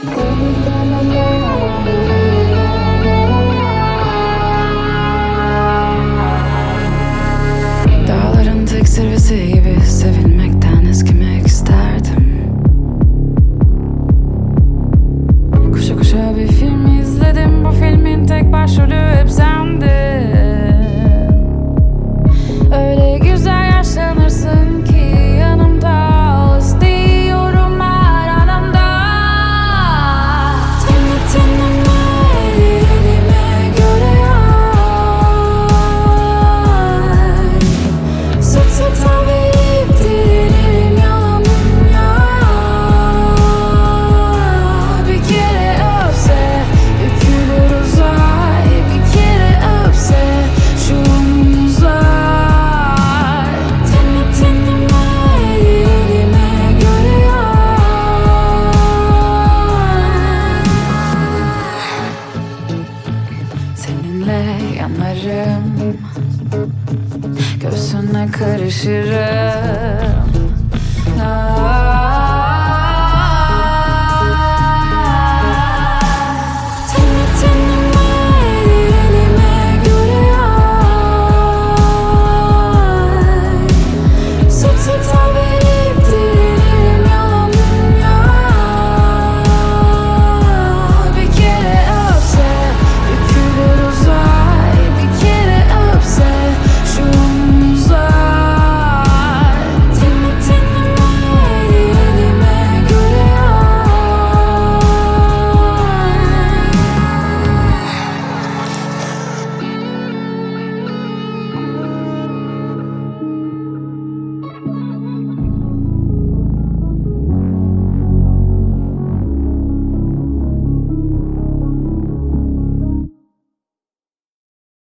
Dağların tek zirvesi gibi sevilmekten eskimek isterdim. Kuşa kuşa bir film izledim. Bu filmin tek başrolü hep sendin. Öyle güzel yaşlanırsın ki yanımda ol istiyorum her anımda. Tenime elime göre ay. Sık sık verip dilerim yalanına. Bir kere öpse bükülür uzay. Bir kere öpse şu an uzay. Tenime elime göre ay. Seninle yanarım, göğsüne karışırım.